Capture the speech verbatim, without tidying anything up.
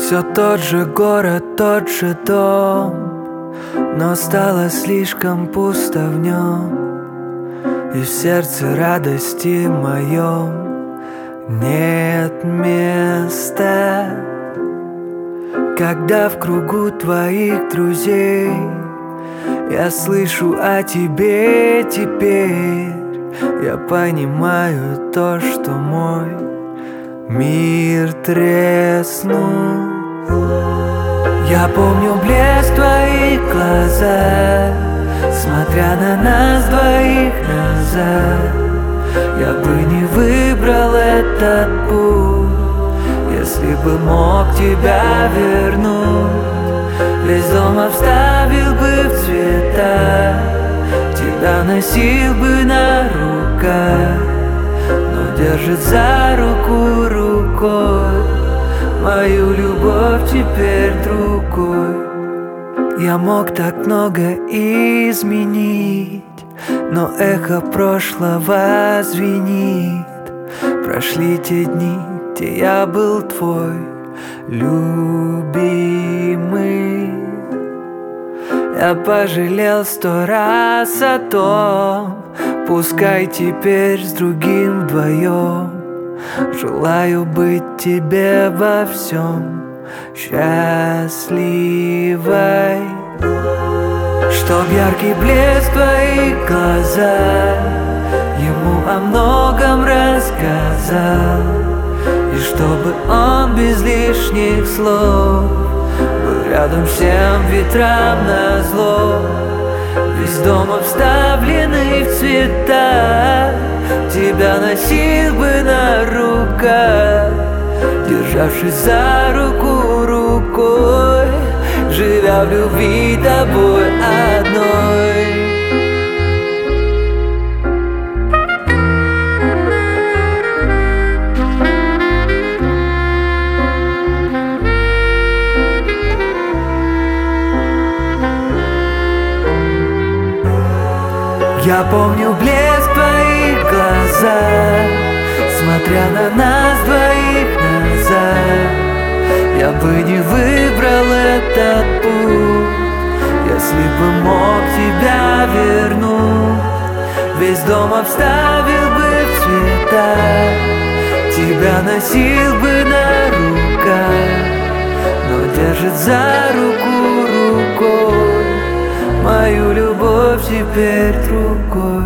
Все тот же город, тот же дом, но стало слишком пусто в нем, и в сердце радости моем нет места. Когда в кругу твоих друзей я слышу о тебе теперь, я понимаю то, что мой мир треснул. Я помню блеск твоих глаза, смотря на нас двоих назад. Я бы не выбрал этот путь, если бы мог тебя вернуть. Весь дом обставил бы в цвета, тебя носил бы на руках, но держит за руку рукой мою любовь теперь другой. Я мог так много изменить, но эхо прошлого звенит. Прошли те дни, где я был твой любимый. Я пожалел сто раз о том, пускай теперь с другим вдвоем. Желаю быть тебе во всем счастливой, чтоб яркий блеск твоих глаза ему о многом рассказал, и чтобы он без лишних слов был рядом всем ветрам назло. Весь дом обставленный в цвета, тебя носил бы на руках, державшись за руку рукой, живя в любви тобой одной. Я помню блеск твоих глаза, смотря на нас двоих назад. Я бы не выбрал этот путь, если бы мог тебя вернуть. Весь дом обставил бы в цвета, тебя носил бы на руках, но держит за руку рукой мою любовь теперь другой.